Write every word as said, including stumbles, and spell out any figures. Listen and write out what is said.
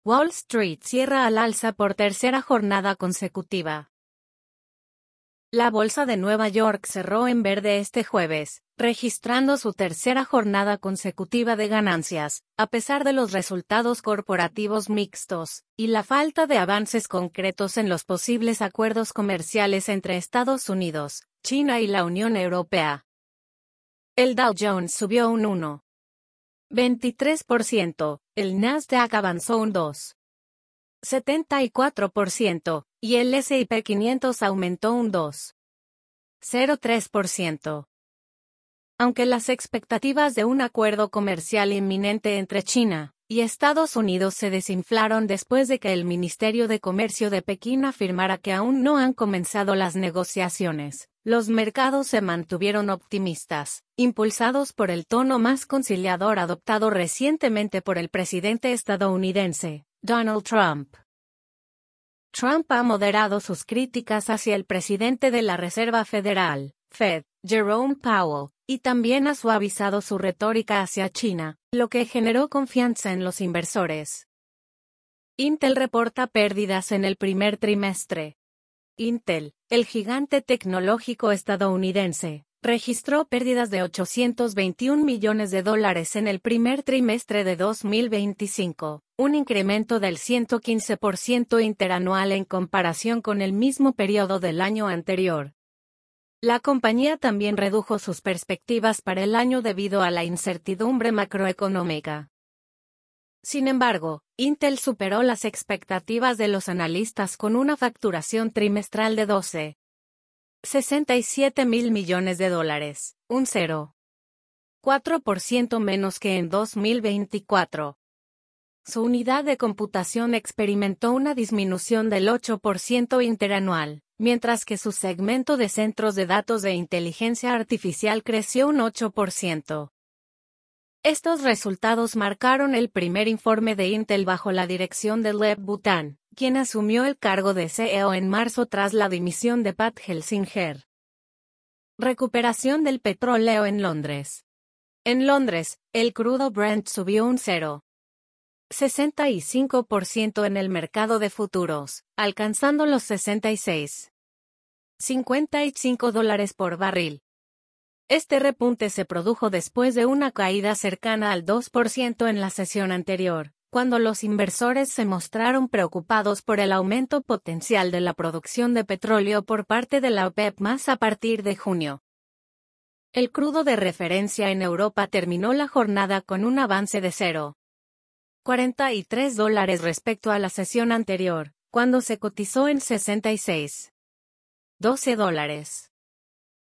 Wall Street cierra al alza por tercera jornada consecutiva. La bolsa de Nueva York cerró en verde este jueves, registrando su tercera jornada consecutiva de ganancias, a pesar de los resultados corporativos mixtos, y la falta de avances concretos en los posibles acuerdos comerciales entre Estados Unidos, China y la Unión Europea. El Dow Jones subió un uno punto veintitrés por ciento, el Nasdaq avanzó un dos punto setenta y cuatro por ciento, y el ese y pe quinientos aumentó un dos punto cero tres por ciento. Aunque las expectativas de un acuerdo comercial inminente entre China y Estados Unidos se desinflaron después de que el Ministerio de Comercio de Pekín afirmara que aún no han comenzado las negociaciones, los mercados se mantuvieron optimistas, impulsados por el tono más conciliador adoptado recientemente por el presidente estadounidense, Donald Trump. Trump ha moderado sus críticas hacia el presidente de la Reserva Federal, Fed, Jerome Powell, y también ha suavizado su retórica hacia China, lo que generó confianza en los inversores. Intel reporta pérdidas en el primer trimestre. Intel, el gigante tecnológico estadounidense, registró pérdidas de ochocientos veintiún millones de dólares en el primer trimestre de dos mil veinticinco, un incremento del ciento quince por ciento interanual en comparación con el mismo periodo del año anterior. La compañía también redujo sus perspectivas para el año debido a la incertidumbre macroeconómica. Sin embargo, Intel superó las expectativas de los analistas con una facturación trimestral de doce punto sesenta y siete mil millones de dólares, un cero punto cuatro por ciento menos que en dos mil veinticuatro. Su unidad de computación experimentó una disminución del ocho por ciento interanual, mientras que su segmento de centros de datos de inteligencia artificial creció un ocho por ciento. Estos resultados marcaron el primer informe de Intel bajo la dirección de Lev Bhutan, quien asumió el cargo de ce e o en marzo tras la dimisión de Pat Gelsinger. Recuperación del petróleo en Londres. En Londres, el crudo Brent subió un cero punto sesenta y cinco por ciento en el mercado de futuros, alcanzando los sesenta y seis punto cincuenta y cinco dólares por barril. Este repunte se produjo después de una caída cercana al dos por ciento en la sesión anterior, cuando los inversores se mostraron preocupados por el aumento potencial de la producción de petróleo por parte de la OPEP más a partir de junio. El crudo de referencia en Europa terminó la jornada con un avance de cero punto cuarenta y tres dólares respecto a la sesión anterior, cuando se cotizó en sesenta y seis punto doce dólares.